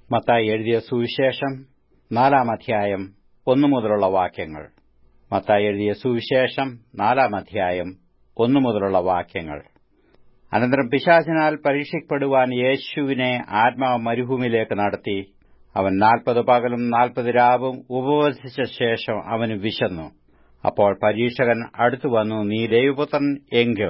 മത്തായി എഴുതിയ സുവിശേഷം 4-ാം അധ്യായം 1 മുതലുള്ള വാക്യങ്ങൾ. മത്തായി എഴുതിയ സുവിശേഷം 4-ാം അധ്യായം 1 മുതലുള്ള വാക്യങ്ങൾ. അനന്തരം പിശാചിനാൽ പരീക്ഷിക്കപ്പെടുവാൻ യേശുവിനെ ആത്മാവ് മരുഭൂമിയിലേക്ക് നടത്തി. അവൻ 40 പകലും 40 രാവും ഉപവസിച്ച ശേഷം അവന് വിശന്നു. അപ്പോൾ പരീക്ഷകൻ അടുത്തുവന്നു, നീ ദൈവപുത്രൻ എങ്കിൽ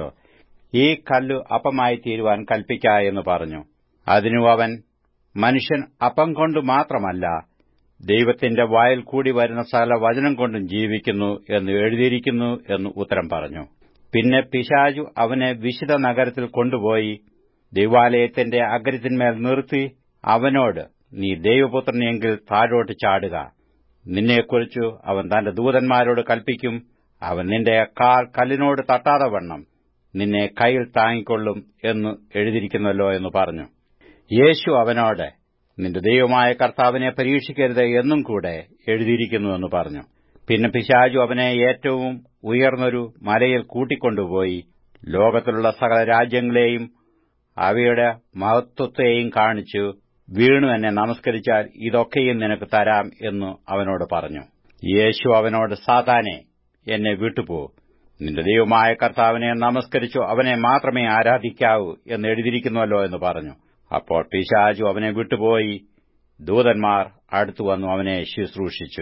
ഈ കല്ല് അപ്പമായി തീരുവാൻ കൽപ്പിക്ക എന്ന് പറഞ്ഞു. അതിനു അവൻ, മനുഷ്യൻ അപ്പം കൊണ്ട് മാത്രമല്ല, ദൈവത്തിന്റെ വായിൽ കൂടി വരുന്ന സകല വചനം കൊണ്ടും ജീവിക്കുന്നു എന്ന് എഴുതിയിരിക്കുന്നു എന്ന് ഉത്തരം പറഞ്ഞു. പിന്നെ പിശാചു അവനെ വിശുദ്ധ നഗരത്തിൽ കൊണ്ടുപോയി ദൈവാലയത്തിന്റെ അഗ്രത്തിന്മേൽ നിർത്തി അവനോട്, നീ ദൈവപുത്രൻ എങ്കിൽ താഴോട്ട് ചാടുക. നിന്നെക്കുറിച്ചു അവൻ തന്റെ ദൂതന്മാരോട് കൽപ്പിക്കും. അവൻ നിന്റെ കാൽ കല്ലിനോട് തട്ടാതെ വണ്ണം നിന്നെ കൈയിൽ താങ്ങിക്കൊള്ളും എന്ന് എഴുതിയിരിക്കുന്നല്ലോ എന്ന് പറഞ്ഞു. യേശു അവനോട്, നിന്റെ ദൈവമായ കർത്താവിനെ പരീക്ഷിക്കരുത് എന്നും കൂടെ എഴുതിയിരിക്കുന്നു എന്ന് പറഞ്ഞു. പിന്നെ പിശാചു അവനെ ഏറ്റവും ഉയർന്നൊരു മലയിൽ കൂട്ടിക്കൊണ്ടുപോയി ലോകത്തിലുള്ള സകല രാജ്യങ്ങളെയും അവയുടെ മഹത്വത്തെയും കാണിച്ചു, വീണു എന്നെ നമസ്കരിച്ചാൽ ഇതൊക്കെയും നിനക്ക് തരാം എന്ന് അവനോട് പറഞ്ഞു. യേശു അവനോട്, സാത്താനെ, എന്നെ വിട്ടുപോ. നിന്റെ ദൈവമായ കർത്താവിനെ നമസ്കരിച്ചു അവനെ മാത്രമേ ആരാധിക്കാവൂ എന്ന് എഴുതിയിരിക്കുന്നുവല്ലോ എന്ന് പറഞ്ഞു. അപ്പോൾ പിശാചു അവനെ വിട്ടുപോയി. ദൂതന്മാർ അടുത്തുവന്നു അവനെ ശുശ്രൂഷിച്ചു.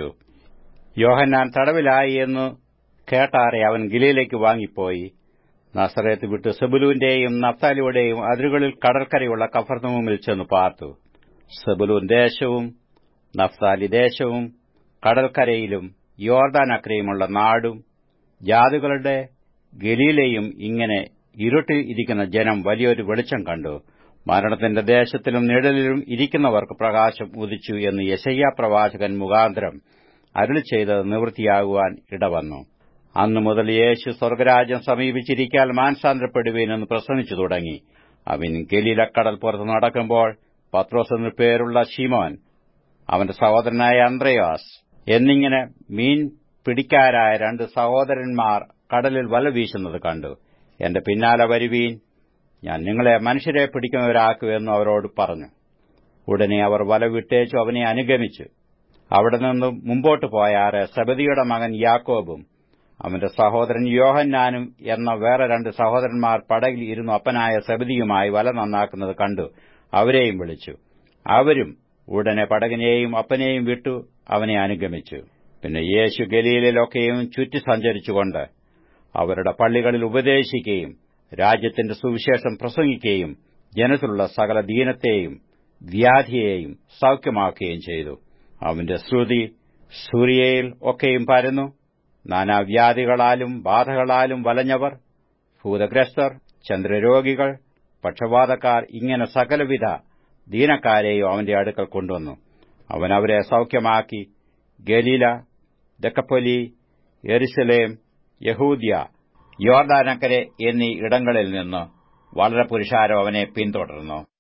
യോഹന്നാൻ തടവിലായി എന്ന് കേട്ടാറെ അവൻ ഗലീലയ്ക്ക് വാങ്ങിപ്പോയി. നസറേത്ത് വിട്ട് സെബുലൂന്റെയും നഫ്താലിയുടെയും അതിരുകളിൽ കടൽക്കരയുള്ള കഫർന്നഹൂമിൽ ചെന്ന് പാർത്തു. സെബുലൂൻ ദേശവും നഫ്താലി ദേശവും കടൽക്കരയിലും യോർദാൻ അക്കരെയുമുള്ള നാടും ജാതികളുടെ ഗലീലയും ഇങ്ങനെ ഇരുട്ടിൽ ഇരിക്കുന്ന ജനം വലിയൊരു വെളിച്ചം കണ്ടു. മരണത്തിന്റെ ദേശത്തിലും നിഴലിലും ഇരിക്കുന്നവർക്ക് പ്രകാശം ഉദിച്ചു എന്ന് യെശയ്യാ പ്രവാചകൻ മുഖാന്തരം അരുളിച്ചെയ്തത് നിവൃത്തിയാകുവാൻ ഇടവന്നു. അന്നു മുതൽ യേശു സ്വർഗരാജ്യം സമീപിച്ചിരിക്കാൻ മാനസാന്തരപ്പെടുവീൻ എന്ന് പ്രസംഗിച്ചു തുടങ്ങി. അവൻ ഗലീലക്കടൽ പുറത്ത് നടക്കുമ്പോൾ പത്രോസ് എന്നു പേരുള്ള ശിമോൻ, അവന്റെ സഹോദരനായ അന്ത്രെയാസ് എന്നിങ്ങനെ മീൻ പിടിക്കാരായ 2 സഹോദരന്മാർ കടലിൽ വല വീശുന്നത് കണ്ടു. എന്റെ പിന്നാലെ വരുവീൻ, ഞാൻ നിങ്ങളെ മനുഷ്യരെ പിടിക്കുന്നവരാക്കുമെന്ന് അവരോട് പറഞ്ഞു. ഉടനെ അവർ വല വിട്ടേച്ചു അവനെ അനുഗമിച്ചു. അവിടെ നിന്നും മുമ്പോട്ട് പോയാറെ സെബദിയുടെ മകൻ യാക്കോബും അവന്റെ സഹോദരൻ യോഹന്നാനും എന്ന വേറെ 2 സഹോദരന്മാർ പടകിൽ ഇരുന്നു അപ്പനായ സെബദിയുമായി വല നന്നാക്കുന്നത് കണ്ടു അവരെയും വിളിച്ചു. അവരും ഉടനെ പടകിനെയും അപ്പനെയും വിട്ടു അവനെ അനുഗമിച്ചു. പിന്നെ യേശു ഗലീലയിലൊക്കെയും ചുറ്റി സഞ്ചരിച്ചുകൊണ്ട് അവരുടെ പള്ളികളിൽ ഉപദേശിക്കുകയും രാജ്യത്തിന്റെ സുവിശേഷം പ്രസംഗിക്കുകയും ജനത്തിലുള്ള സകല ദീനത്തെയും വ്യാധിയെയും സൌഖ്യമാക്കുകയും ചെയ്തു. അവന്റെ ശ്രുതി സൂര്യയിൽ ഒക്കെയും പരന്നു. നാനാവ്യാധികളാലും ബാധകളാലും വലഞ്ഞവർ, ഭൂതഗ്രസ്തർ, ചന്ദ്രരോഗികൾ, പക്ഷവാതക്കാർ, ഇങ്ങനെ സകലവിധ ദീനക്കാരെയും അവന്റെ അടുക്കൽ കൊണ്ടുവന്നു. അവൻ അവരെ സൌഖ്യമാക്കി. ഗലീല, ദെക്കപ്പൊലി, യെരുശലേം, യഹൂദ്യ, യോർദാനക്കരെ എന്നീ ഇടങ്ങളിൽ നിന്ന് വളരെ പുരുഷാരം അവനെ പിന്തുടർന്നു.